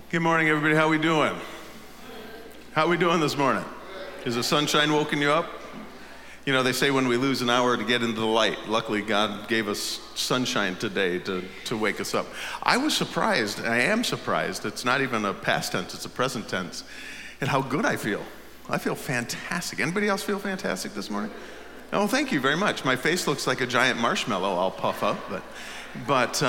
Good morning, everybody. How we doing? How we doing this morning? Is the sunshine woken you up? You know, they say when we lose an hour to get into the light. Luckily, God gave us sunshine today to wake us up. I was surprised, I am surprised, it's not even a past tense, it's a present tense, at how good I feel. I feel fantastic. Anybody else feel fantastic this morning? Oh, thank you very much. My face looks like a giant marshmallow all puff up, but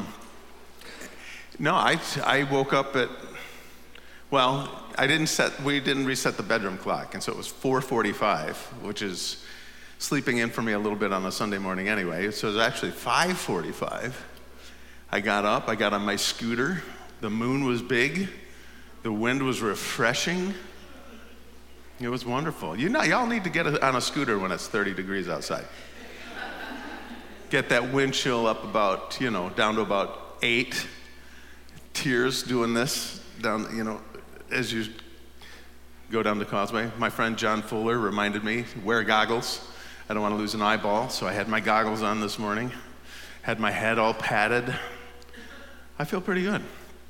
no, I woke up at, well, we didn't reset the bedroom clock, and so it was 4:45, which is sleeping in for me a little bit on a Sunday morning anyway. So it was actually 5:45. I got up, I got on my scooter. The moon was big. The wind was refreshing. It was wonderful. You know, y'all need to get on a scooter when it's 30 degrees outside. Get that wind chill up about, down to about 8. Tears doing this down, as you go down the causeway. My friend John Fuller reminded me, wear goggles. I don't want to lose an eyeball, so I had my goggles on this morning. Had my head all padded. I feel pretty good.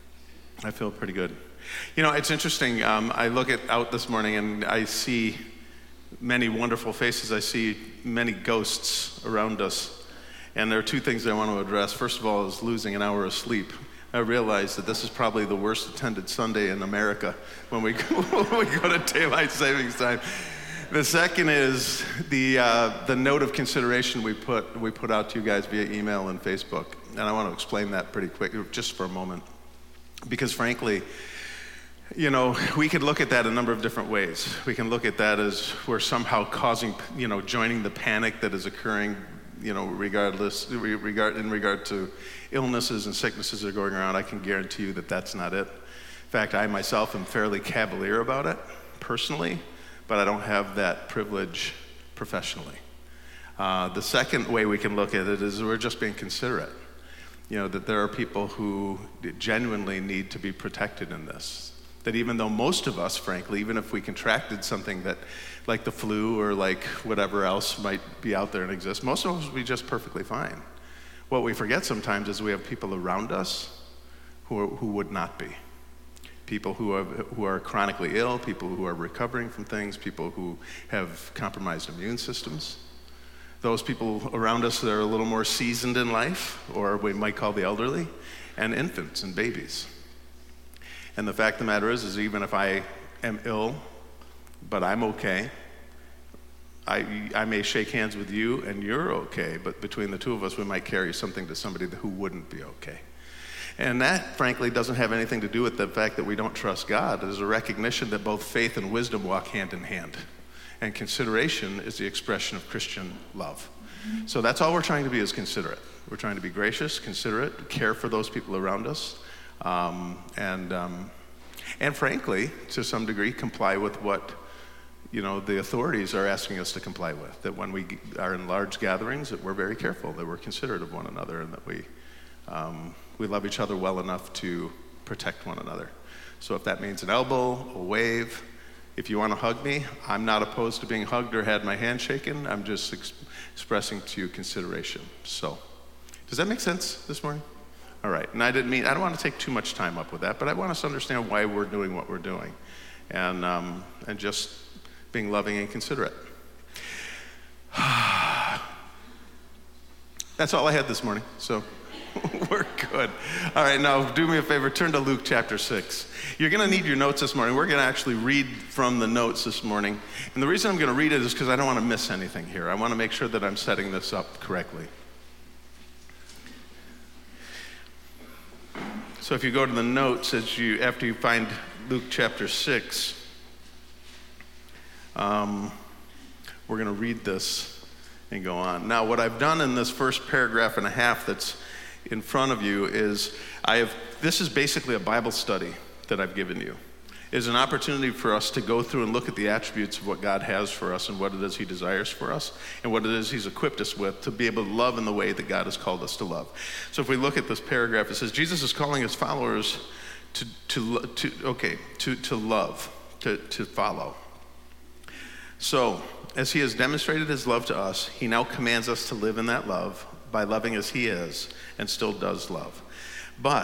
It's interesting. I look out this morning and I see many wonderful faces. I see many ghosts around us. And there are two things I want to address. First of all is losing an hour of sleep. I realize that this is probably the worst attended Sunday in America when we go to daylight savings time. The second is the note of consideration we put out to you guys via email and Facebook. And I want to explain that pretty quick, just for a moment. Because frankly, we could look at that a number of different ways. We can look at that as we're somehow causing, joining the panic that is occurring, in regard to illnesses and sicknesses that are going around. I can guarantee you that that's not it. In fact, I myself am fairly cavalier about it, personally, but I don't have that privilege professionally. The second way we can look at it is we're just being considerate. That there are people who genuinely need to be protected in this. That even though most of us, frankly, even if we contracted something that, like the flu or like whatever else might be out there and exist, most of us would be just perfectly fine. What we forget sometimes is we have people around us who would not be. People who are chronically ill, people who are recovering from things, people who have compromised immune systems. Those people around us that are a little more seasoned in life, or we might call the elderly, and infants and babies. And the fact of the matter is even if I am ill, but I'm okay, I may shake hands with you and you're okay, but between the two of us, we might carry something to somebody who wouldn't be okay. And that, frankly, doesn't have anything to do with the fact that we don't trust God. It is a recognition that both faith and wisdom walk hand in hand. And consideration is the expression of Christian love. So that's all we're trying to be, is considerate. We're trying to be gracious, considerate, care for those people around us, and frankly, to some degree, comply with what the authorities are asking us to comply with. That when we are in large gatherings, that we're very careful, that we're considerate of one another, and that we love each other well enough to protect one another. So if that means an elbow, a wave, if you want to hug me, I'm not opposed to being hugged or had my hand shaken. I'm just expressing to you consideration. So, does that make sense this morning? All right. And I don't want to take too much time up with that, but I want us to understand why we're doing what we're doing, and just being loving and considerate. That's all I had this morning. So. We're good. All right, now do me a favor, turn to Luke chapter 6. You're going to need your notes this morning. We're going to actually read from the notes this morning. And the reason I'm going to read it is because I don't want to miss anything here. I want to make sure that I'm setting this up correctly. So if you go to the notes after you find Luke chapter 6, we're going to read this and go on. Now, what I've done in this first paragraph and a half that's in front of you is this is basically a Bible study that I've given you. It is an opportunity for us to go through and look at the attributes of what God has for us and what it is He desires for us and what it is He's equipped us with to be able to love in the way that God has called us to love. So if we look at this paragraph, it says Jesus is calling His followers to love, to follow. So as He has demonstrated His love to us, He now commands us to live in that love by loving as He is and still does love. But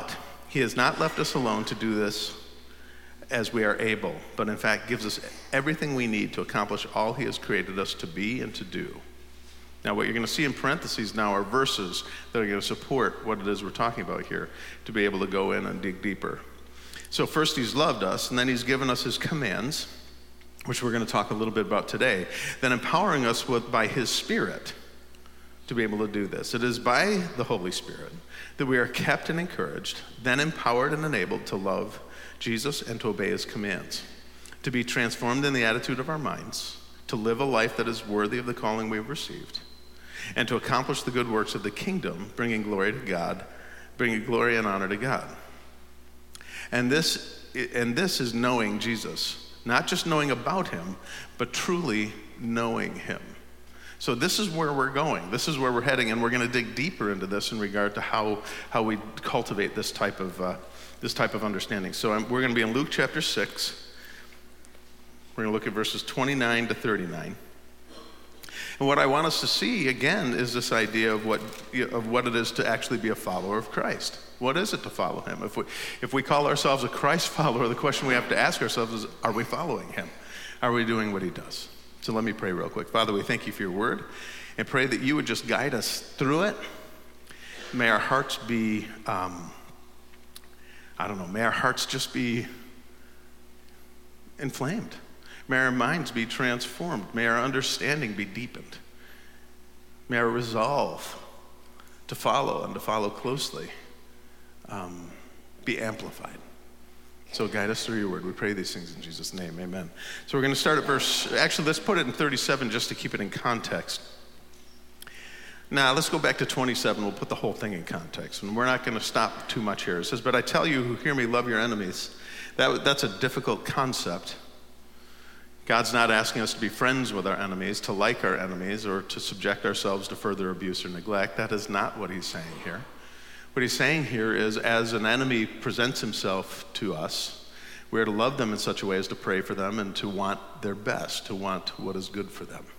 He has not left us alone to do this as we are able, but in fact gives us everything we need to accomplish all he has created us to be and to do. Now, what you're going to see in parentheses now are verses that are going to support what it is we're talking about here, to be able to go in and dig deeper. So first, he's loved us, and then he's given us his commands, which we're going to talk a little bit about today, then empowering us by his Spirit to be able to do this. It is by the Holy Spirit that we are kept and encouraged, then empowered and enabled to love Jesus and to obey his commands, to be transformed in the attitude of our minds, to live a life that is worthy of the calling we've received, and to accomplish the good works of the kingdom, bringing glory to God, bringing glory and honor to God. And this is knowing Jesus, not just knowing about him, but truly knowing him. So this is where we're going. This is where we're heading, and we're going to dig deeper into this in regard to how we cultivate this type of understanding. So we're going to be in Luke chapter 6. We're going to look at verses 29 to 39. And what I want us to see, again, is this idea of what it is to actually be a follower of Christ. What is it to follow him? If we call ourselves a Christ follower, the question we have to ask ourselves is, are we following him? Are we doing what he does? So let me pray real quick. Father, we thank you for your word, and pray that you would just guide us through it. May our hearts be, may our hearts just be inflamed. May our minds be transformed. May our understanding be deepened. May our resolve to follow and to follow closely be amplified. So guide us through your word. We pray these things in Jesus' name. Amen. So we're going to start at let's put it in 37 just to keep it in context. Now, let's go back to 27. We'll put the whole thing in context. And we're not going to stop too much here. It says, but I tell you who hear me, love your enemies. That's a difficult concept. God's not asking us to be friends with our enemies, to like our enemies, or to subject ourselves to further abuse or neglect. That is not what he's saying here. What he's saying here is, as an enemy presents himself to us, we're to love them in such a way as to pray for them and to want their best, to want what is good for them.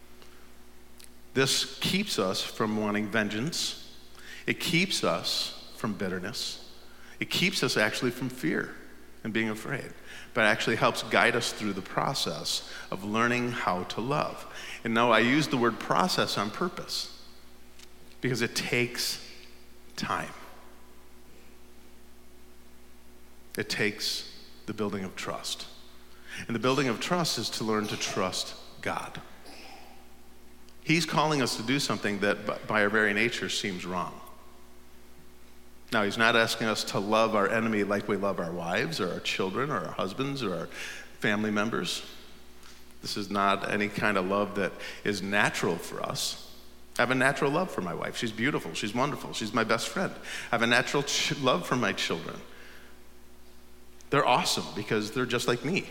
This keeps us from wanting vengeance. It keeps us from bitterness. It keeps us actually from fear and being afraid, but actually helps guide us through the process of learning how to love. And now I use the word process on purpose because it takes time. It takes the building of trust. And the building of trust is to learn to trust God. He's calling us to do something that by our very nature seems wrong. Now, he's not asking us to love our enemy like we love our wives or our children or our husbands or our family members. This is not any kind of love that is natural for us. I have a natural love for my wife. She's beautiful. She's wonderful. She's my best friend. I have a natural love for my children. They're awesome because they're just like me.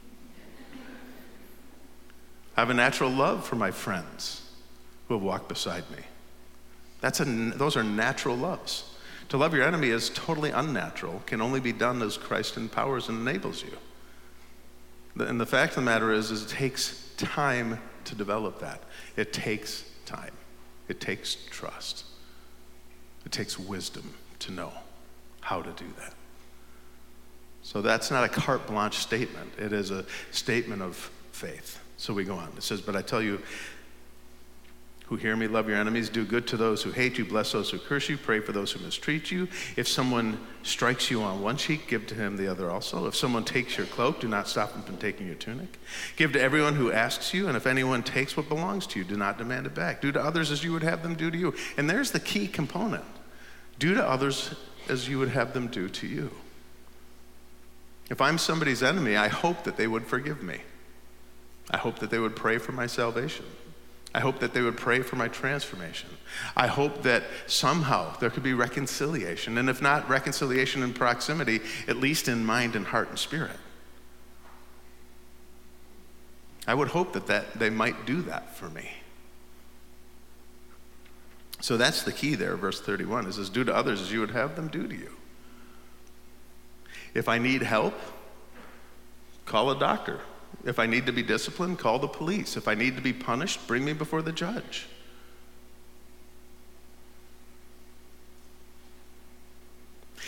I have a natural love for my friends who have walked beside me. Those are natural loves. To love your enemy is totally unnatural, can only be done as Christ empowers and enables you. And the fact of the matter is it takes time to develop that. It takes time. It takes trust. It takes wisdom to know how to do that. So that's not a carte blanche statement. It is a statement of faith. So we go on. It says, but I tell you, who hear me, love your enemies, do good to those who hate you, bless those who curse you, pray for those who mistreat you. If someone strikes you on one cheek, give to him the other also. If someone takes your cloak, do not stop him from taking your tunic. Give to everyone who asks you, and if anyone takes what belongs to you, do not demand it back. Do to others as you would have them do to you. And there's the key component. Do to others as you would have them do to you. If I'm somebody's enemy, I hope that they would forgive me. I hope that they would pray for my salvation. I hope that they would pray for my transformation. I hope that somehow there could be reconciliation, and if not reconciliation in proximity, at least in mind and heart and spirit. I would hope that they might do that for me. So that's the key there, verse 31. It says, do to others as you would have them do to you. If I need help, call a doctor. If I need to be disciplined, call the police. If I need to be punished, bring me before the judge.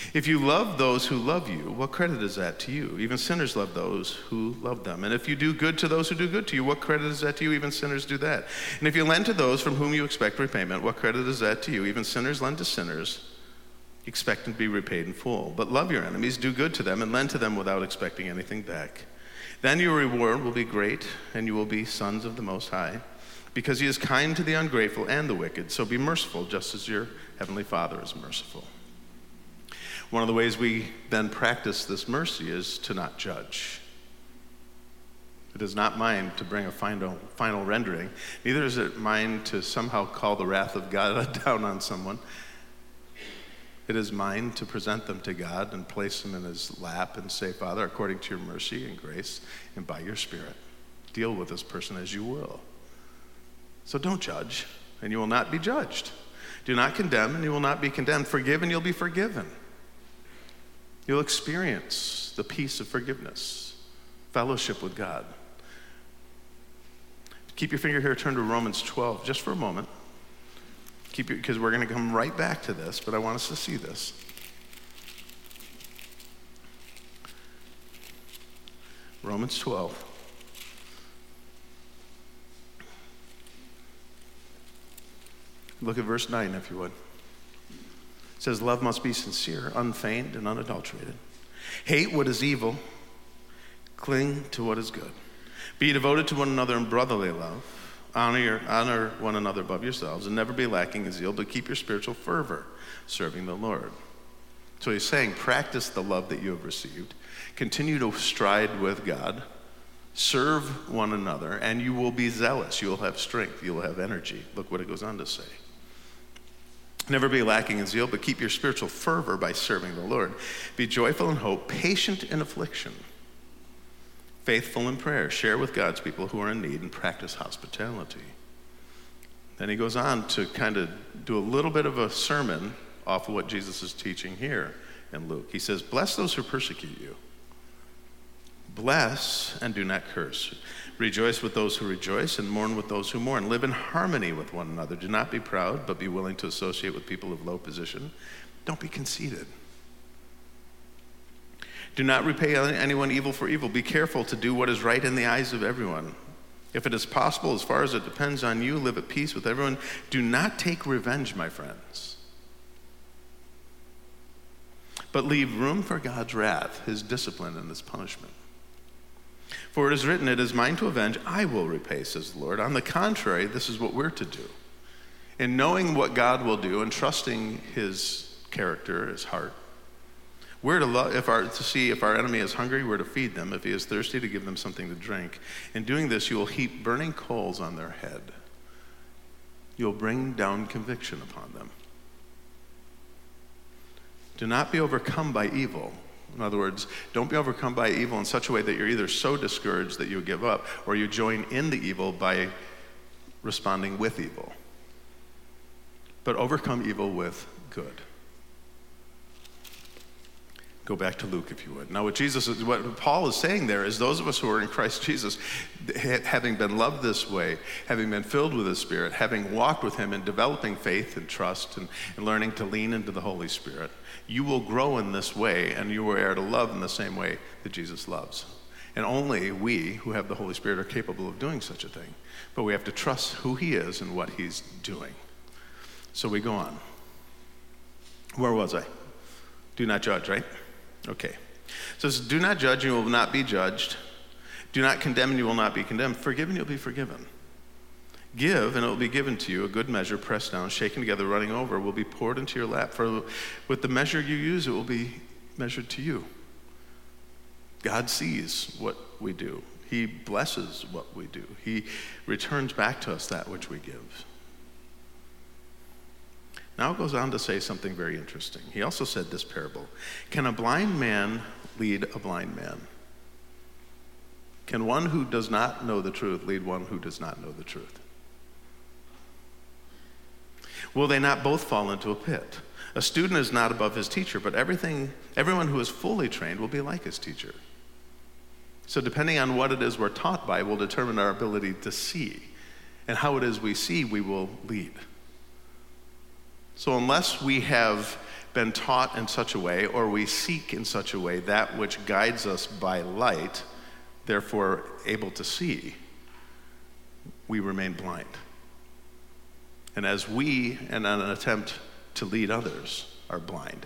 If you love those who love you, what credit is that to you? Even sinners love those who love them. And if you do good to those who do good to you, what credit is that to you? Even sinners do that. And if you lend to those from whom you expect repayment, what credit is that to you? Even sinners lend to sinners, expecting to be repaid in full. But love your enemies, do good to them, and lend to them without expecting anything back. Then your reward will be great, and you will be sons of the Most High, because he is kind to the ungrateful and the wicked. So be merciful, just as your heavenly Father is merciful. One of the ways we then practice this mercy is to not judge. It is not mine to bring a final rendering. Neither is it mine to somehow call the wrath of God down on someone. It is mine to present them to God and place them in his lap and say, Father, according to your mercy and grace and by your Spirit, deal with this person as you will. So don't judge, and you will not be judged. Do not condemn, and you will not be condemned. Forgive, and you'll be forgiven. You'll experience the peace of forgiveness, fellowship with God. Keep your finger here, turn to Romans 12, just for a moment. Because we're going to come right back to this, but I want us to see this. Romans 12. Look at verse 9, if you would. It says, love must be sincere, unfeigned, and unadulterated. Hate what is evil. Cling to what is good. Be devoted to one another in brotherly love. Honor one another above yourselves, and never be lacking in zeal, but keep your spiritual fervor, serving the Lord. So he's saying, practice the love that you have received. Continue to stride with God. Serve one another, and you will be zealous. You will have strength. You will have energy. Look what it goes on to say. Never be lacking in zeal, but keep your spiritual fervor by serving the Lord. Be joyful in hope, patient in affliction, faithful in prayer. Share with God's people who are in need, and practice hospitality. Then he goes on to kind of do a little bit of a sermon off of what Jesus is teaching here in Luke. He says, bless those who persecute you. Bless and do not curse. Rejoice with those who rejoice and mourn with those who mourn. Live in harmony with one another. Do not be proud, but be willing to associate with people of low position. Don't be conceited. Do not repay anyone evil for evil. Be careful to do what is right in the eyes of everyone. If it is possible, as far as it depends on you, live at peace with everyone. Do not take revenge, my friends, but leave room for God's wrath, his discipline, and his punishment. For it is written, it is mine to avenge, I will repay, says the Lord. On the contrary, this is what we're to do. In knowing what God will do and trusting his character, his heart, we're to see if our enemy is hungry, we're to feed them. If he is thirsty, to give them something to drink. In doing this, you will heap burning coals on their head. You'll bring down conviction upon them. Do not be overcome by evil. In other words, don't be overcome by evil in such a way that you're either so discouraged that you give up, or you join in the evil by responding with evil. But overcome evil with good. Go back to Luke, if you would. Now, what Paul is saying there is those of us who are in Christ Jesus, having been loved this way, having been filled with his Spirit, having walked with him in developing faith and trust and learning to lean into the Holy Spirit, you will grow in this way, and you are to love in the same way that Jesus loves. And only we who have the Holy Spirit are capable of doing such a thing. But we have to trust who he is and what he's doing. So we go on. Where was I? Do not judge, right? Okay. So it says, do not judge, and you will not be judged. Do not condemn, and you will not be condemned. Forgive, and you'll be forgiven. Give, and it will be given to you. A good measure, pressed down, shaken together, running over, will be poured into your lap. For with the measure you use, it will be measured to you. God sees what we do. He blesses what we do. He returns back to us that which we give. Now it goes on to say something very interesting. He also said this parable. Can a blind man lead a blind man? Can one who does not know the truth lead one who does not know the truth? Will they not both fall into a pit? A student is not above his teacher, but everyone who is fully trained will be like his teacher. So depending on what it is we're taught by will determine our ability to see. And how it is we see, we will lead. So unless we have been taught in such a way, or we seek in such a way that which guides us by light, therefore able to see, we remain blind. And as we, in an attempt to lead others, are blind,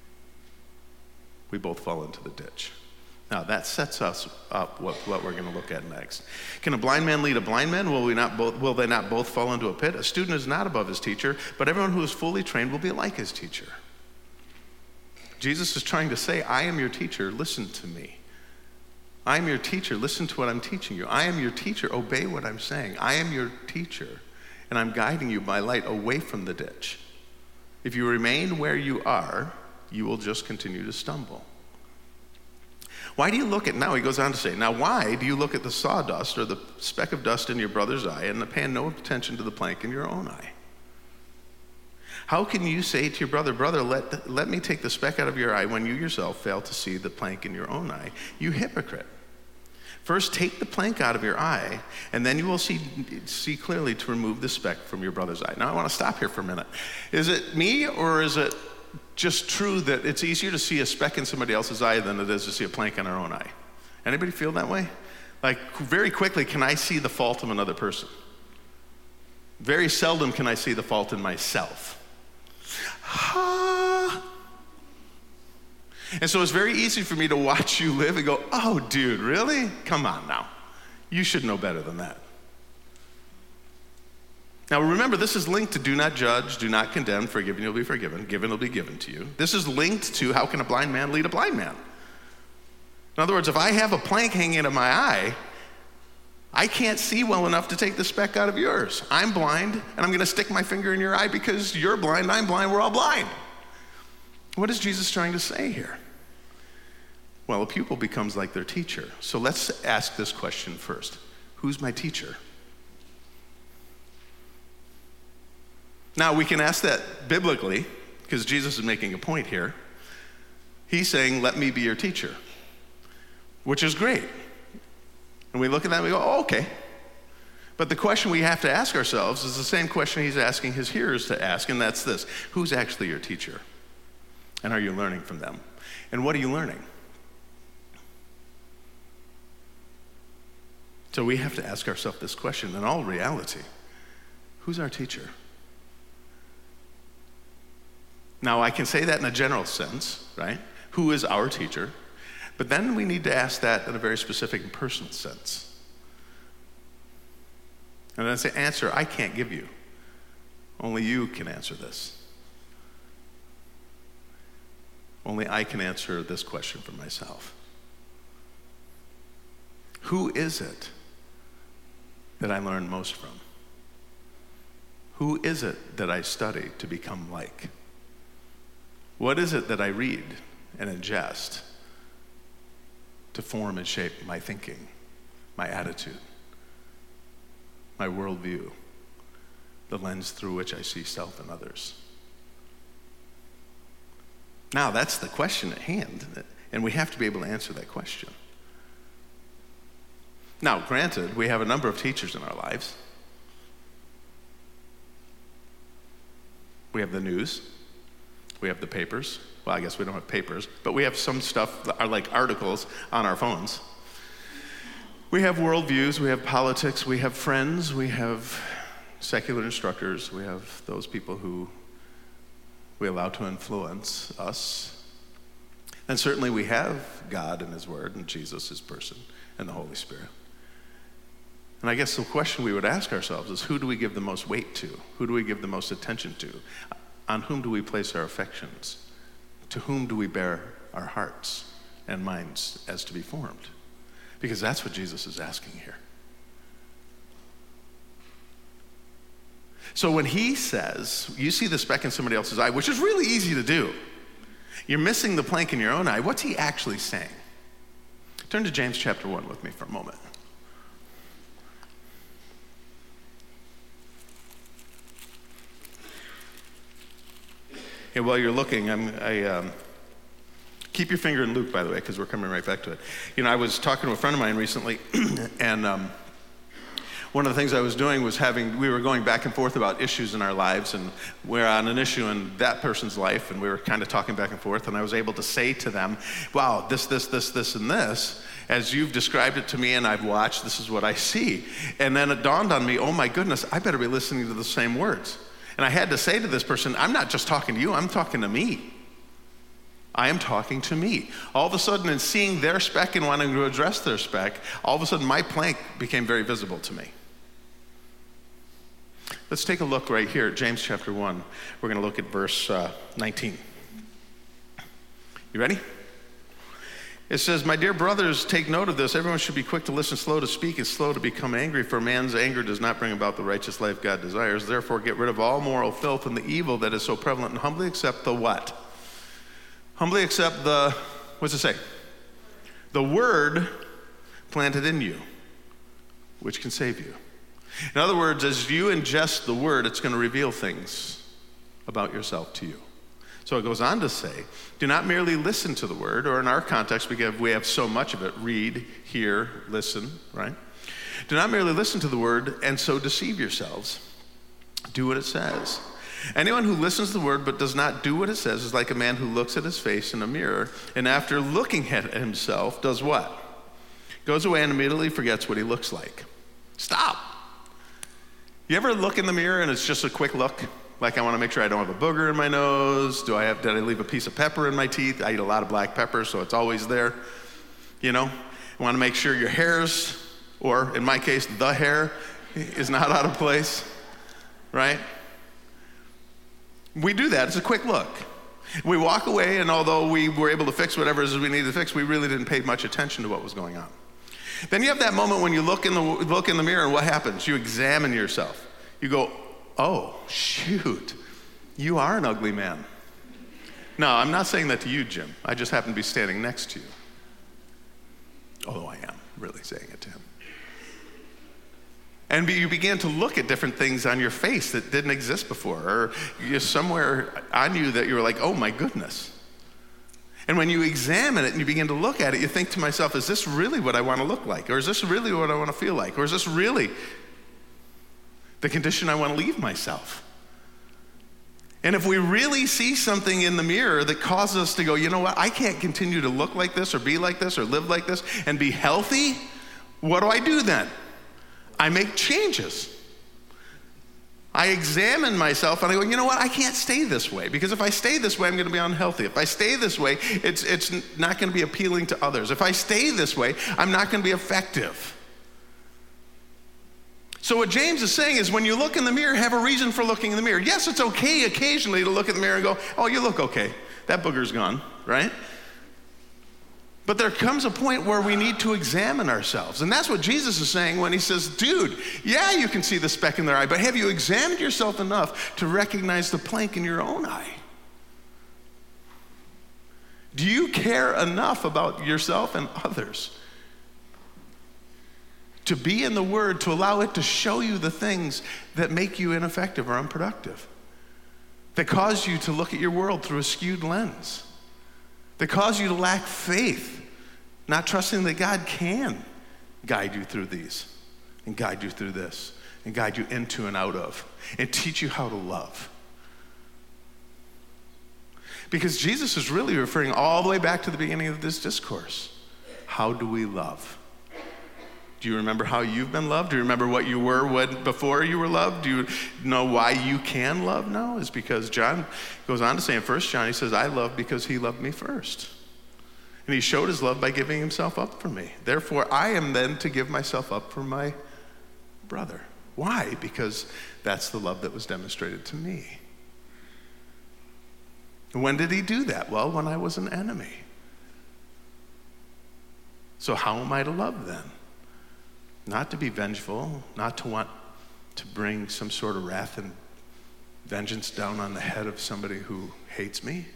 we both fall into the ditch. Now that sets us up what we're going to look at next. Can a blind man lead a blind man? Will they not both fall into a pit? A student is not above his teacher, but everyone who is fully trained will be like his teacher. Jesus is trying to say, I am your teacher, listen to me. I am your teacher, listen to what I'm teaching you. I am your teacher, obey what I'm saying. I am your teacher, and I'm guiding you by light away from the ditch. If you remain where you are, you will just continue to stumble. Why do you look at, now he goes on to say, now why do you look at the sawdust or the speck of dust in your brother's eye and pay no attention to the plank in your own eye? How can you say to your brother, let me take the speck out of your eye when you yourself fail to see the plank in your own eye? You hypocrite. First take the plank out of your eye, and then you will see clearly to remove the speck from your brother's eye. Now I want to stop here for a minute. Is it me, or is it just true that it's easier to see a speck in somebody else's eye than it is to see a plank in our own eye? Anybody feel that way? Like, very quickly, can I see the fault of another person? Very seldom can I see the fault in myself. And so it's very easy for me to watch you live and go, oh, dude, really? Come on now. You should know better than that. Now remember, this is linked to do not judge, do not condemn, forgiven you'll be forgiven, given will be given to you. This is linked to how can a blind man lead a blind man? In other words, if I have a plank hanging out of my eye, I can't see well enough to take the speck out of yours. I'm blind, and I'm going to stick my finger in your eye because you're blind, I'm blind, we're all blind. What is Jesus trying to say here? Well, a pupil becomes like their teacher. So let's ask this question first. Who's my teacher? Now, we can ask that biblically, because Jesus is making a point here. He's saying, let me be your teacher, which is great. And we look at that and we go, oh, okay. But the question we have to ask ourselves is the same question he's asking his hearers to ask, and that's this. Who's actually your teacher? And are you learning from them? And what are you learning? So we have to ask ourselves this question in all reality. Who's our teacher? Now, I can say that in a general sense, right? Who is our teacher? But then we need to ask that in a very specific and personal sense. And that's the answer I can't give you. Only you can answer this. Only I can answer this question for myself. Who is it that I learn most from? Who is it that I study to become like? What is it that I read and ingest to form and shape my thinking, my attitude, my worldview, the lens through which I see self and others? Now, that's the question at hand, and we have to be able to answer that question. Now, granted, we have a number of teachers in our lives. We have the news. We have the papers. Well, I guess we don't have papers, but we have some stuff that are like articles on our phones. We have worldviews, we have politics, we have friends, we have secular instructors, we have those people who we allow to influence us. And certainly we have God and His Word and Jesus, His person, and the Holy Spirit. And I guess the question we would ask ourselves is, who do we give the most weight to? Who do we give the most attention to? On whom do we place our affections? To whom do we bear our hearts and minds as to be formed? Because that's what Jesus is asking here. So when he says, you see the speck in somebody else's eye, which is really easy to do, you're missing the plank in your own eye, what's he actually saying? Turn to James chapter 1 with me for a moment. And while you're looking, keep your finger in Luke, by the way, because we're coming right back to it. You know, I was talking to a friend of mine recently, and One of the things I was doing was we were going back and forth about issues in our lives, and we're on an issue in that person's life, and we were kind of talking back and forth, and I was able to say to them, wow, this, and this, as you've described it to me and I've watched, this is what I see. And then it dawned on me, oh my goodness, I better be listening to the same words. And I had to say to this person, I'm not just talking to you, I'm talking to me. I am talking to me. All of a sudden, in seeing their speck and wanting to address their speck, all of a sudden my plank became very visible to me. Let's take a look right here at James chapter 1. We're going to look at verse 19. You ready? It says, my dear brothers, take note of this. Everyone should be quick to listen, slow to speak, and slow to become angry, for man's anger does not bring about the righteous life God desires. Therefore, get rid of all moral filth and the evil that is so prevalent, and humbly accept the what? Humbly accept the, what's it say? The word planted in you, which can save you. In other words, as you ingest the word, it's going to reveal things about yourself to you. So it goes on to say, do not merely listen to the word, or in our context, we have so much of it, read, hear, listen, right? Do not merely listen to the word and so deceive yourselves. Do what it says. Anyone who listens to the word but does not do what it says is like a man who looks at his face in a mirror, and after looking at himself, does what? Goes away and immediately forgets what he looks like. Stop. You ever look in the mirror and it's just a quick look? Like, I want to make sure I don't have a booger in my nose. Did I leave a piece of pepper in my teeth? I eat a lot of black pepper, so it's always there. You know, I want to make sure your hair's, or in my case, the hair is not out of place, right? We do that. It's a quick look. We walk away, and although we were able to fix whatever it is we needed to fix, we really didn't pay much attention to what was going on. Then you have that moment when you look in the mirror, and what happens? You examine yourself. You go, oh, shoot, you are an ugly man. No, I'm not saying that to you, Jim. I just happen to be standing next to you. Although I am really saying it to him. And you begin to look at different things on your face that didn't exist before, or just somewhere on you that you were like, oh my goodness. And when you examine it and you begin to look at it, you think to myself, is this really what I want to look like? Or is this really what I want to feel like? Or is this really the condition I want to leave myself? And if we really see something in the mirror that causes us to go, you know what, I can't continue to look like this or be like this or live like this and be healthy, what do I do then? I make changes. I examine myself and I go, you know what, I can't stay this way, because if I stay this way, I'm going to be unhealthy. If I stay this way, it's not going to be appealing to others. If I stay this way, I'm not going to be effective. So what James is saying is, when you look in the mirror, have a reason for looking in the mirror. Yes, it's okay occasionally to look in the mirror and go, oh, you look okay. That booger's gone, right? But there comes a point where we need to examine ourselves. And that's what Jesus is saying when he says, dude, yeah, you can see the speck in their eye, but have you examined yourself enough to recognize the plank in your own eye? Do you care enough about yourself and others to be in the Word, to allow it to show you the things that make you ineffective or unproductive, that cause you to look at your world through a skewed lens, that cause you to lack faith, not trusting that God can guide you through these and guide you through this and guide you into and out of and teach you how to love? Because Jesus is really referring all the way back to the beginning of this discourse. How do we love? Do you remember how you've been loved? Do you remember what you were before you were loved? Do you know why you can love now? It's because John goes on to say in 1 John, he says, I love because he loved me first. And he showed his love by giving himself up for me. Therefore, I am then to give myself up for my brother. Why? Because that's the love that was demonstrated to me. And when did he do that? Well, when I was an enemy. So how am I to love then? Not to be vengeful, not to want to bring some sort of wrath and vengeance down on the head of somebody who hates me,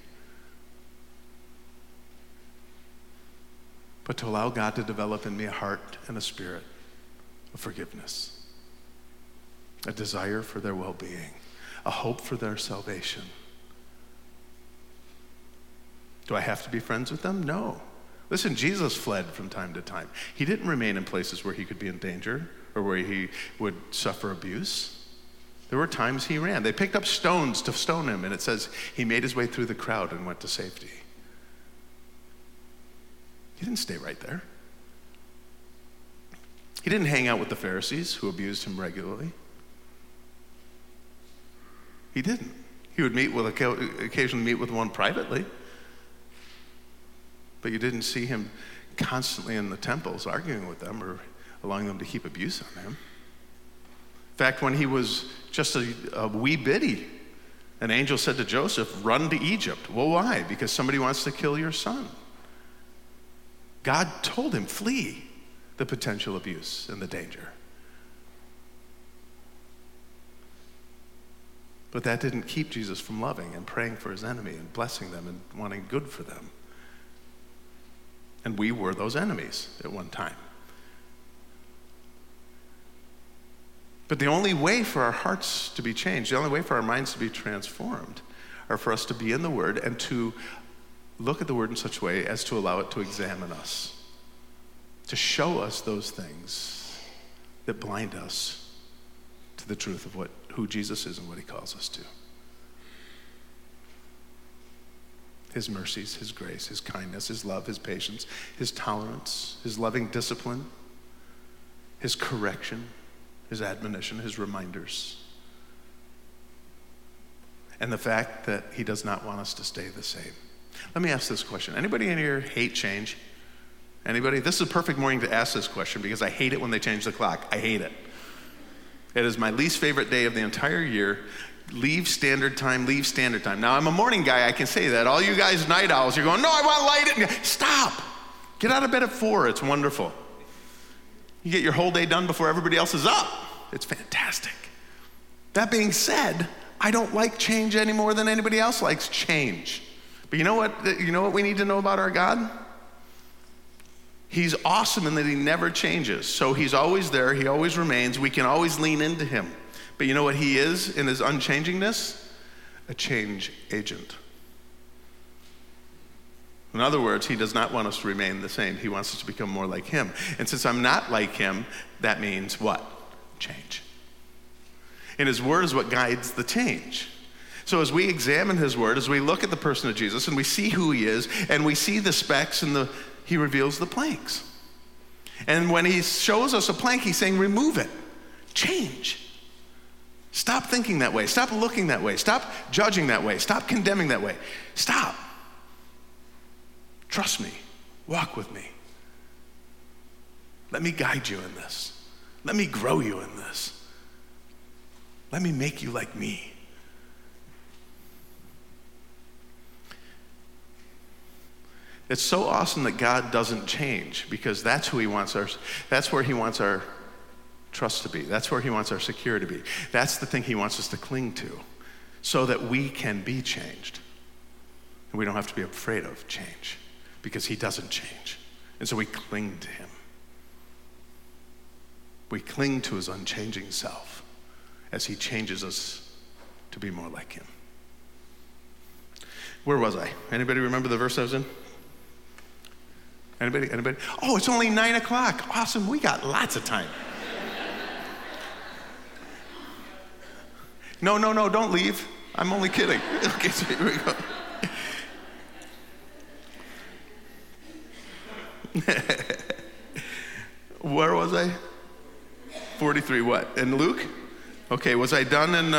but to allow God to develop in me a heart and a spirit of forgiveness, a desire for their well-being, a hope for their salvation. Do I have to be friends with them? No. Listen, Jesus fled from time to time. He didn't remain in places where he could be in danger or where he would suffer abuse. There were times he ran. They picked up stones to stone him, and it says he made his way through the crowd and went to safety. He didn't stay right there. He didn't hang out with the Pharisees who abused him regularly. He didn't. He would occasionally meet with one privately. But you didn't see him constantly in the temples arguing with them or allowing them to heap abuse on him. In fact, when he was just a wee bitty, an angel said to Joseph, "Run to Egypt." Well, why? Because somebody wants to kill your son. God told him, flee the potential abuse and the danger. But that didn't keep Jesus from loving and praying for his enemy and blessing them and wanting good for them. And we were those enemies at one time. But the only way for our hearts to be changed, the only way for our minds to be transformed, are for us to be in the Word and to look at the Word in such a way as to allow it to examine us, to show us those things that blind us to the truth of who Jesus is and what he calls us to. His mercies, his grace, his kindness, his love, his patience, his tolerance, his loving discipline, his correction, his admonition, his reminders, and the fact that he does not want us to stay the same. Let me ask this question. Anybody in here hate change? Anybody? This is a perfect morning to ask this question because I hate it when they change the clock. I hate it. It is my least favorite day of the entire year. Leave standard time, leave standard time. Now, I'm a morning guy, I can say that. All you guys night owls, you're going, no, I want to light it. Stop. Get out of bed at 4. It's wonderful. You get your whole day done before everybody else is up. It's fantastic. That being said, I don't like change any more than anybody else likes change. But you know what? You know what we need to know about our God? He's awesome in that he never changes. So he's always there. He always remains. We can always lean into him. But you know what he is in his unchangingness? A change agent. In other words, he does not want us to remain the same. He wants us to become more like him. And since I'm not like him, that means what? Change. And his word is what guides the change. So as we examine his word, as we look at the person of Jesus and we see who he is and we see the specks and he reveals the planks. And when he shows us a plank, he's saying, remove it. Change. Stop thinking that way. Stop looking that way. Stop judging that way. Stop condemning that way. Stop. Trust me. Walk with me. Let me guide you in this. Let me grow you in this. Let me make you like me. It's so awesome that God doesn't change because that's who he wants that's where he wants our trust to be. That's where he wants our security to be. That's the thing he wants us to cling to so that we can be changed. And we don't have to be afraid of change because he doesn't change. And so we cling to him. We cling to his unchanging self as he changes us to be more like him. Where was I? Anybody remember the verse I was in? Anybody? Oh, it's only 9 o'clock. Awesome, we got lots of time. No, don't leave. I'm only kidding. Okay, so here we go. Where was I? 43, what? In Luke? Okay, was I done in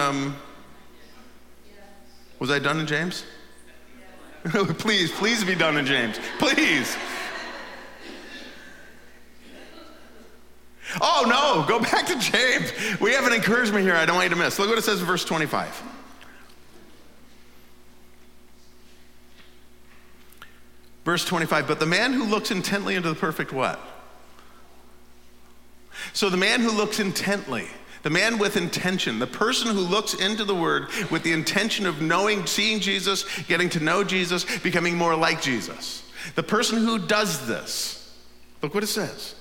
James? Please be done in James. Please. Oh no, go back to James. We have an encouragement here I don't want you to miss. Look what it says in verse 25. Verse 25, but the man who looks intently into the perfect what? So the man who looks intently, the man with intention, the person who looks into the word with the intention of knowing, seeing Jesus, getting to know Jesus, becoming more like Jesus. The person who does this, look what it says.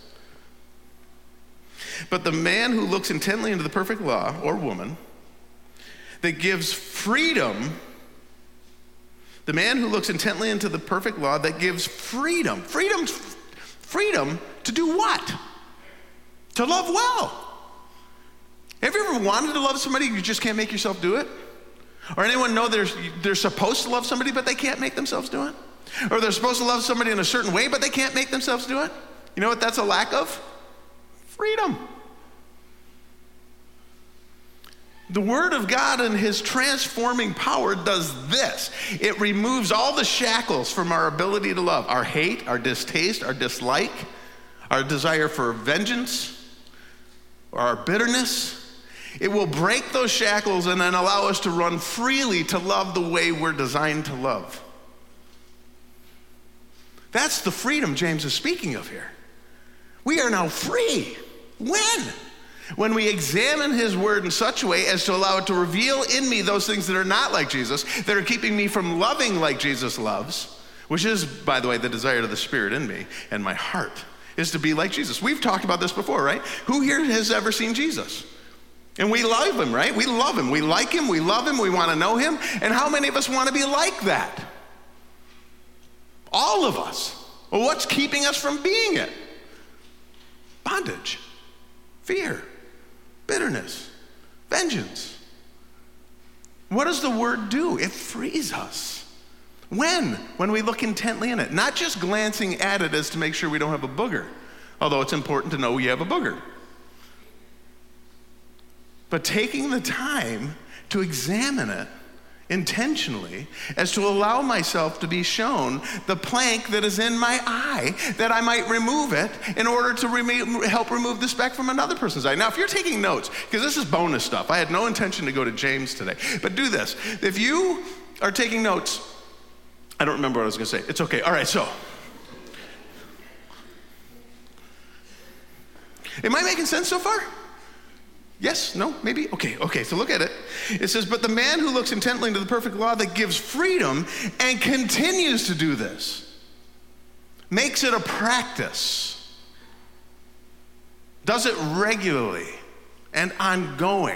But the man who looks intently into the perfect law, or woman, that gives freedom, the man who looks intently into the perfect law that gives freedom to do what? to love well. Have you ever wanted to love somebody, you just can't make yourself do it? Or anyone know they're supposed to love somebody, but they can't make themselves do it? Or they're supposed to love somebody in a certain way, but they can't make themselves do it? You know what that's a lack of? Freedom. The Word of God and His transforming power does this. It removes all the shackles from our ability to love. Our hate, our distaste, our dislike, our desire for vengeance, or our bitterness. It will break those shackles and then allow us to run freely to love the way we're designed to love. That's the freedom James is speaking of here. We are now free. When? When we examine His Word in such a way as to allow it to reveal in me those things that are not like Jesus, that are keeping me from loving like Jesus loves, which is, by the way, the desire of the Spirit in me and my heart, is to be like Jesus. We've talked about this before, right? Who here has ever seen Jesus? And we love Him, right? We love Him. We like Him. We love Him. We want to know Him. And how many of us want to be like that? All of us. Well, what's keeping us from being it? Bondage, fear, bitterness, vengeance. What does the Word do? It frees us. When? When we look intently in it. Not just glancing at it as to make sure we don't have a booger, although it's important to know you have a booger. But taking the time to examine it intentionally as to allow myself to be shown the plank that is in my eye, that I might remove it in order to help remove the speck from another person's eye. Now, if you're taking notes, because this is bonus stuff, I had no intention to go to James today, but do this. If you are taking notes, I don't remember what I was going to say. It's okay. All right, so. Am I making sense so far? Yes? No? Maybe? Okay, so look at it. It says, but the man who looks intently into the perfect law that gives freedom and continues to do this, makes it a practice, does it regularly and ongoing.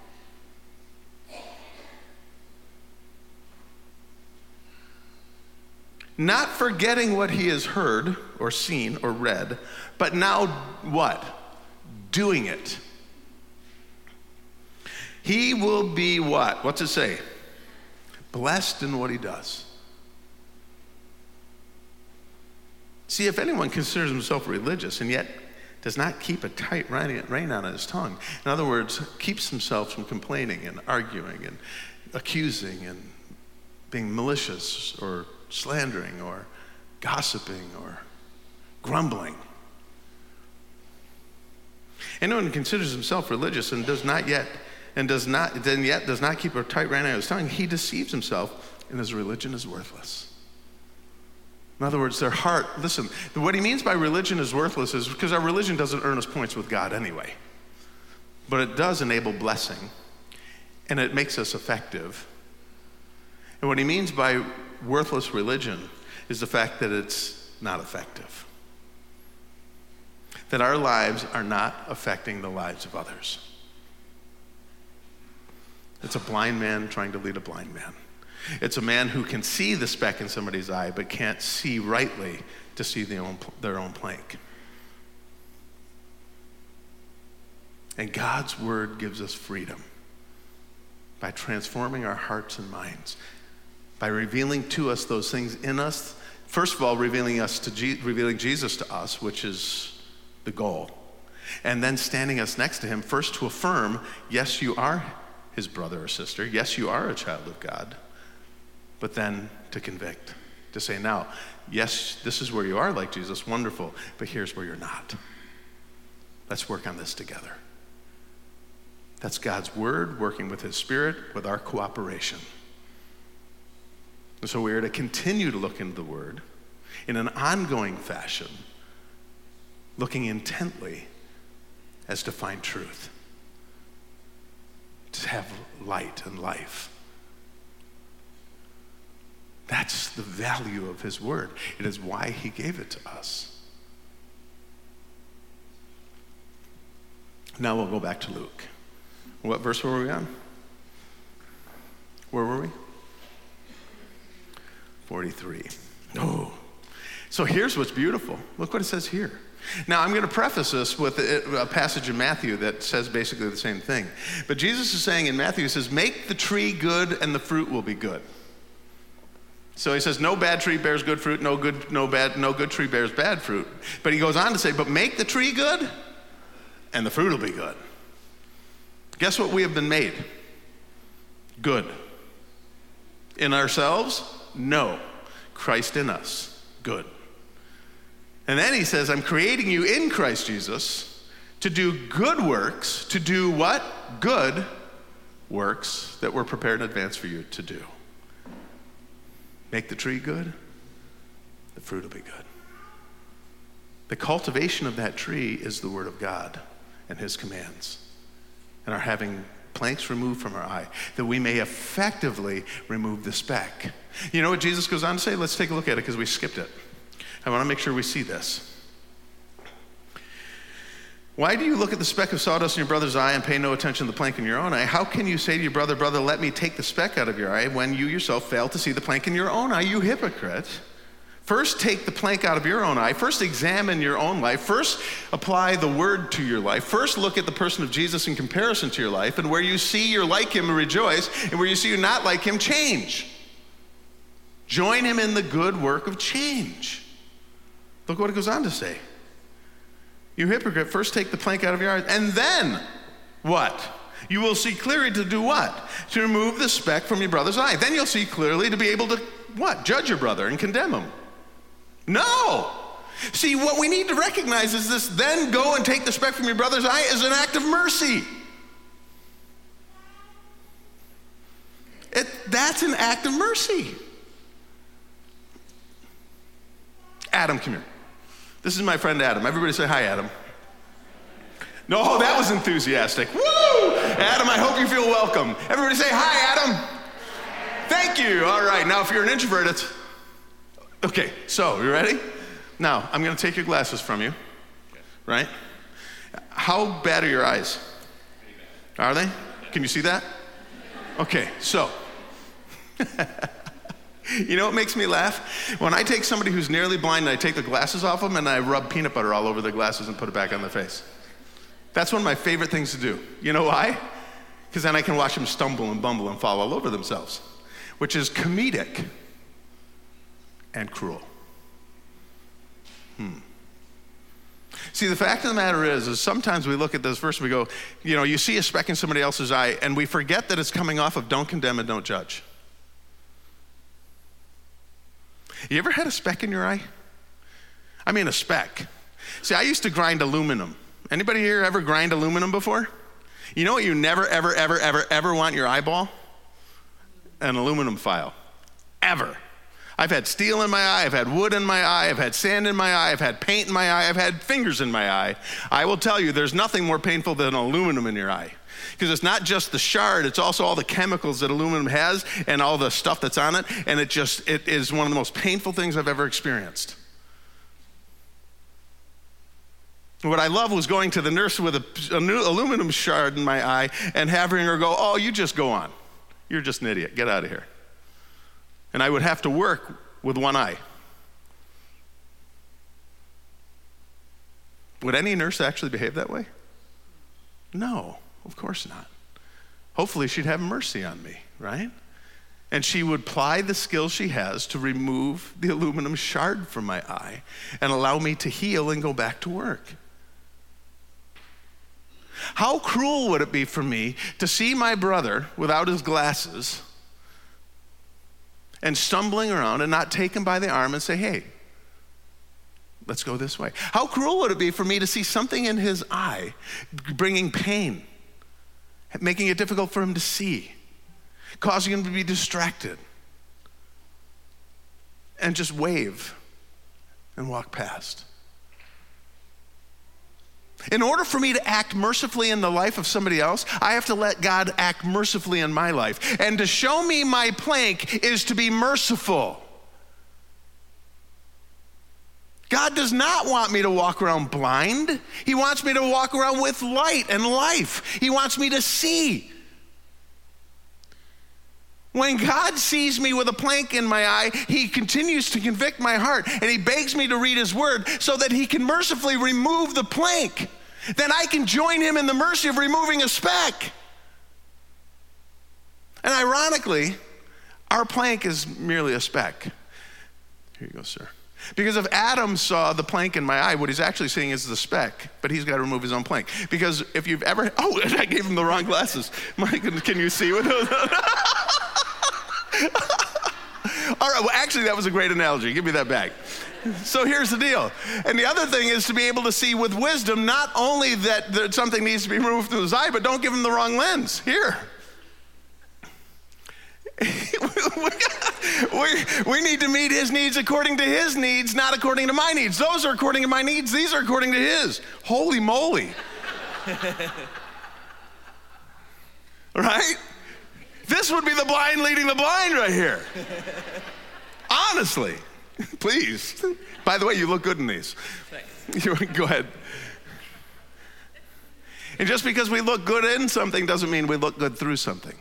Not forgetting what he has heard or seen or read, but now what? Doing it. He will be what? What's it say? Blessed in what he does. See, if anyone considers himself religious and yet does not keep a tight rein on his tongue, in other words, keeps himself from complaining and arguing and accusing and being malicious or slandering or gossiping or grumbling. Anyone who considers himself religious and does not keep a tight rein on his tongue, he deceives himself, and his religion is worthless. In other words, their heart, listen, what he means by religion is worthless is because our religion doesn't earn us points with God anyway. But it does enable blessing, and it makes us effective. And what he means by worthless religion is the fact that it's not effective. That our lives are not affecting the lives of others. It's a blind man trying to lead a blind man. It's a man who can see the speck in somebody's eye but can't see rightly to see their own plank. And God's word gives us freedom by transforming our hearts and minds, by revealing to us those things in us. First of all, revealing Jesus to us, which is the goal. And then standing us next to him, first to affirm, yes, you are his brother or sister. Yes, you are a child of God. But then to convict, to say, now, yes, this is where you are like Jesus, wonderful, but here's where you're not. Let's work on this together. That's God's word working with his Spirit with our cooperation. And so we are to continue to look into the word in an ongoing fashion, looking intently as to find truth, to have light and life. That's the value of his word. It is why he gave it to us. Now we'll go back to Luke. What verse were we on? Where were we? 43. Oh, So here's what's beautiful. Look what it says here. Now, I'm going to preface this with a passage in Matthew that says basically the same thing. But Jesus is saying in Matthew, he says, make the tree good and the fruit will be good. So he says, no bad tree bears good fruit, no good tree bears bad fruit. But he goes on to say, but make the tree good and the fruit will be good. Guess what we have been made? Good. In ourselves? No. Christ in us. Good. And then he says, I'm creating you in Christ Jesus to do good works, to do what? Good works that were prepared in advance for you to do. Make the tree good, the fruit will be good. The cultivation of that tree is the word of God and his commands, and our having planks removed from our eye, that we may effectively remove the speck. You know what Jesus goes on to say? Let's take a look at it because we skipped it. I want to make sure we see this. Why do you look at the speck of sawdust in your brother's eye and pay no attention to the plank in your own eye? How can you say to your brother, brother, let me take the speck out of your eye when you yourself fail to see the plank in your own eye, you hypocrite? First take the plank out of your own eye. First examine your own life. First apply the word to your life. First look at the person of Jesus in comparison to your life, and where you see you're like him, rejoice, and where you see you're not like him, change. Join him in the good work of change. Look what it goes on to say. You hypocrite, first take the plank out of your eye, and then what? You will see clearly to do what? To remove the speck from your brother's eye. Then you'll see clearly to be able to what? Judge your brother and condemn him. No. See, what we need to recognize is this, then go and take the speck from your brother's eye is an act of mercy. That's an act of mercy. Adam, come here. This is my friend Adam. Everybody say hi, Adam. No, that was enthusiastic. Woo! Adam, I hope you feel welcome. Everybody say hi, Adam. Thank you. All right, now if you're an introvert, it's... Okay, so you ready? Now, I'm going to take your glasses from you, right? How bad are your eyes? Are they? Can you see that? Okay, so... You know what makes me laugh? When I take somebody who's nearly blind and I take the glasses off them and I rub peanut butter all over their glasses and put it back on their face. That's one of my favorite things to do. You know why? Because then I can watch them stumble and bumble and fall all over themselves, which is comedic and cruel. See, the fact of the matter is sometimes we look at this verse and we go, you know, you see a speck in somebody else's eye and we forget that it's coming off of don't condemn and don't judge. You ever had a speck in your eye? I mean a speck. See, I used to grind aluminum. Anybody here ever grind aluminum before? You know what you never, ever, ever, ever, ever want in your eyeball? An aluminum file. Ever. I've had steel in my eye, I've had wood in my eye, I've had sand in my eye, I've had paint in my eye, I've had fingers in my eye. I will tell you, there's nothing more painful than aluminum in your eye. Because it's not just the shard, it's also all the chemicals that aluminum has and all the stuff that's on it, and it is one of the most painful things I've ever experienced. What I love was going to the nurse with a new aluminum shard in my eye and having her go, oh, you just go on. You're just an idiot, get out of here. And I would have to work with one eye. Would any nurse actually behave that way? No. Of course not. Hopefully she'd have mercy on me, right? And she would apply the skills she has to remove the aluminum shard from my eye and allow me to heal and go back to work. How cruel would it be for me to see my brother without his glasses and stumbling around and not take him by the arm and say, hey, let's go this way. How cruel would it be for me to see something in his eye bringing pain, making it difficult for him to see, causing him to be distracted, and just wave and walk past. In order for me to act mercifully in the life of somebody else, I have to let God act mercifully in my life. And to show me my plank is to be merciful. God does not want me to walk around blind. He wants me to walk around with light and life. He wants me to see. When God sees me with a plank in my eye, he continues to convict my heart, and he begs me to read his word so that he can mercifully remove the plank. Then I can join him in the mercy of removing a speck. And ironically, our plank is merely a speck. Here you go, sir. Because if Adam saw the plank in my eye, what he's actually seeing is the speck, but he's got to remove his own plank. Because if you've ever, I gave him the wrong glasses. My goodness, can you see what those? All right, well, actually, that was a great analogy. Give me that back. So here's the deal. And the other thing is to be able to see with wisdom, not only that something needs to be removed from his eye, but don't give him the wrong lens. Here. We need to meet his needs according to his needs, not according to my needs. Those are according to my needs. These are according to his. Holy moly. Right? This would be the blind leading the blind right here. Honestly. Please. By the way, you look good in these. Thanks. Go ahead. And just because we look good in something doesn't mean we look good through something.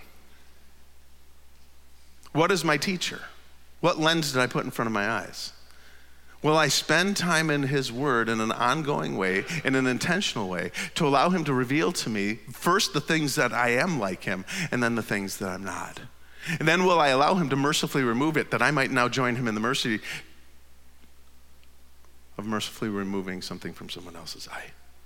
What is my teacher? What lens did I put in front of my eyes? Will I spend time in his word in an ongoing way, in an intentional way, to allow him to reveal to me first the things that I am like him, and then the things that I'm not? And then will I allow him to mercifully remove it, that I might now join him in the mercy of mercifully removing something from someone else's eye?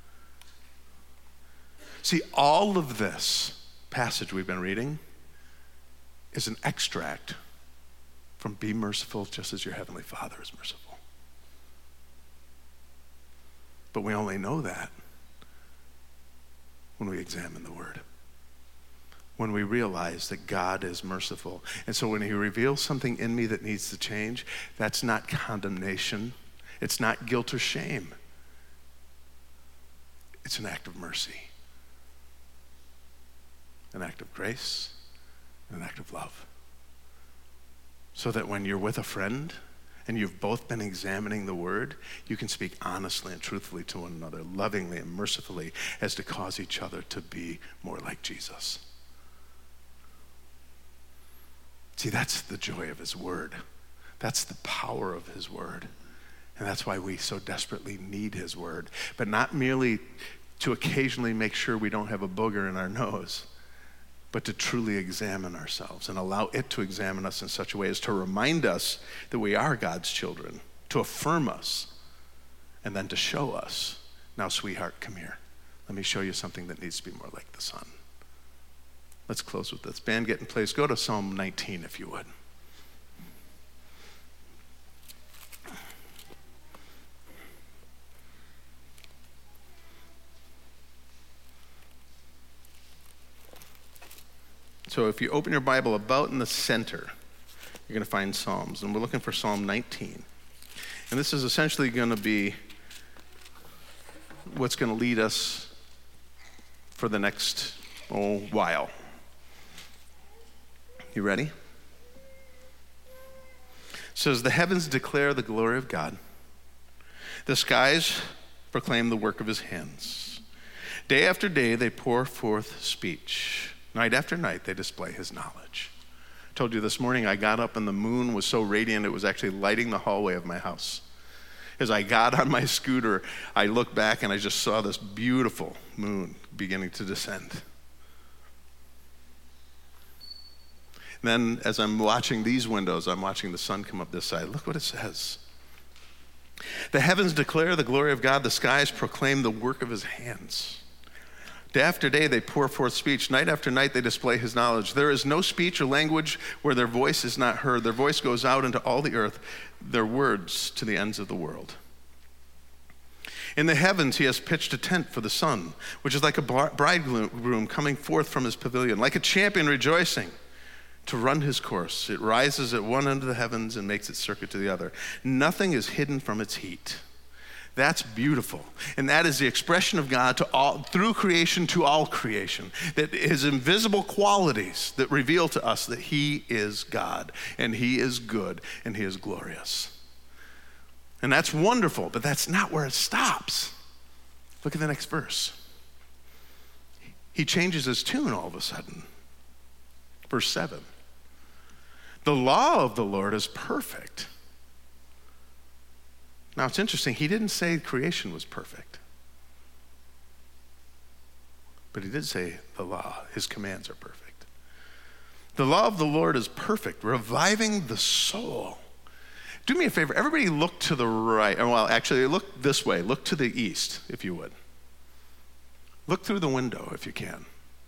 See, all of this passage we've been reading is an extract from be merciful just as your heavenly Father is merciful. But we only know that when we examine the word, when we realize that God is merciful. And so when he reveals something in me that needs to change, that's not condemnation. It's not guilt or shame. It's an act of mercy, an act of grace, an act of love. So that when you're with a friend and you've both been examining the word, you can speak honestly and truthfully to one another, lovingly and mercifully, as to cause each other to be more like Jesus. See, that's the joy of his word. That's the power of his word. And that's why we so desperately need his word, but not merely to occasionally make sure we don't have a booger in our nose, but to truly examine ourselves and allow it to examine us in such a way as to remind us that we are God's children, to affirm us, and then to show us, now, sweetheart, come here. Let me show you something that needs to be more like the sun. Let's close with this. Band, get in place. Go to Psalm 19, if you would. So if you open your Bible about in the center, you're going to find Psalms. And we're looking for Psalm 19. And this is essentially going to be what's going to lead us for the next while. You ready? It says, the heavens declare the glory of God. The skies proclaim the work of his hands. Day after day they pour forth speech. Night after night, they display his knowledge. I told you this morning, I got up and the moon was so radiant, it was actually lighting the hallway of my house. As I got on my scooter, I looked back and I just saw this beautiful moon beginning to descend. And then as I'm watching these windows, I'm watching the sun come up this side. Look what it says. The heavens declare the glory of God. The skies proclaim the work of his hands. Day after day, they pour forth speech. Night after night, they display his knowledge. There is no speech or language where their voice is not heard. Their voice goes out into all the earth, their words to the ends of the world. In the heavens, he has pitched a tent for the sun, which is like a bridegroom coming forth from his pavilion, like a champion rejoicing to run his course. It rises at one end of the heavens and makes its circuit to the other. Nothing is hidden from its heat. That's beautiful. And that is the expression of God to all, through creation to all creation. That his invisible qualities that reveal to us that he is God and he is good and he is glorious. And that's wonderful, but that's not where it stops. Look at the next verse. He changes his tune all of a sudden. Verse 7. The law of the Lord is perfect. Now it's interesting, he didn't say creation was perfect. But he did say the law, his commands are perfect. The law of the Lord is perfect, reviving the soul. Do me a favor, everybody look to the right. Well, actually, look this way. Look to the east, if you would. Look through the window, if you can.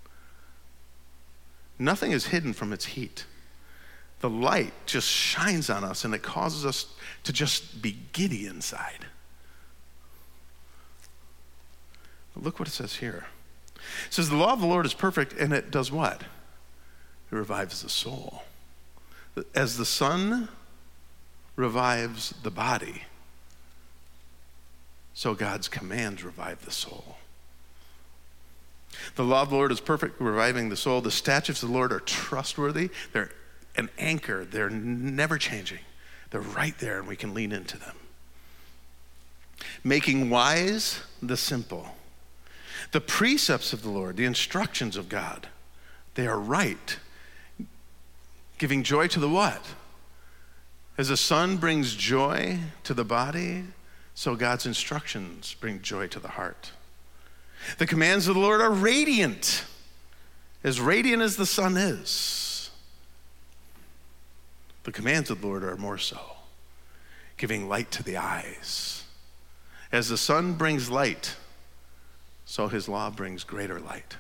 Nothing is hidden from its heat. The light just shines on us, and it causes us to just be giddy inside. But look what it says here. It says, the law of the Lord is perfect, and it does what? It revives the soul. As the sun revives the body, so God's commands revive the soul. The law of the Lord is perfect, reviving the soul. The statutes of the Lord are trustworthy. They're an anchor. They're never changing. They're right there, and we can lean into them. Making wise the simple. The precepts of the Lord, the instructions of God, they are right. Giving joy to the what? As the sun brings joy to the body, so God's instructions bring joy to the heart. The commands of the Lord are radiant as the sun is. The commands of the Lord are more so, giving light to the eyes. As the sun brings light, so his law brings greater light.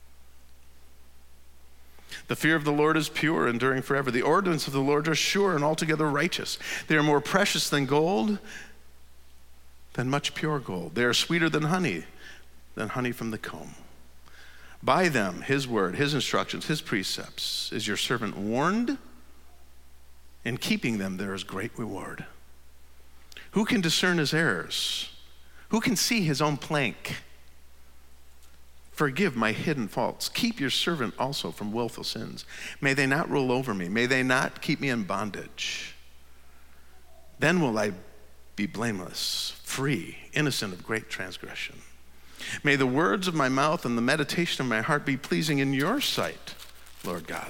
The fear of the Lord is pure, enduring forever. The ordinances of the Lord are sure and altogether righteous. They are more precious than gold, than much pure gold. They are sweeter than honey from the comb. By them, his word, his instructions, his precepts, is your servant warned. In keeping them, there is great reward. Who can discern his errors? Who can see his own plank? Forgive my hidden faults. Keep your servant also from willful sins. May they not rule over me. May they not keep me in bondage. Then will I be blameless, free, innocent of great transgression. May the words of my mouth and the meditation of my heart be pleasing in your sight, Lord God.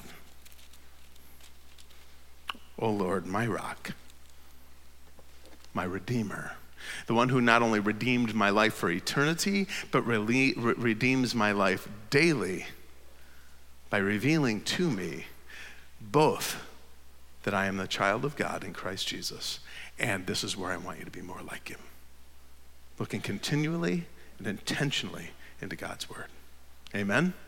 O Lord, my rock, my redeemer, the one who not only redeemed my life for eternity, but redeems my life daily by revealing to me both that I am the child of God in Christ Jesus, and this is where I want you to be more like him. Looking continually and intentionally into God's word. Amen.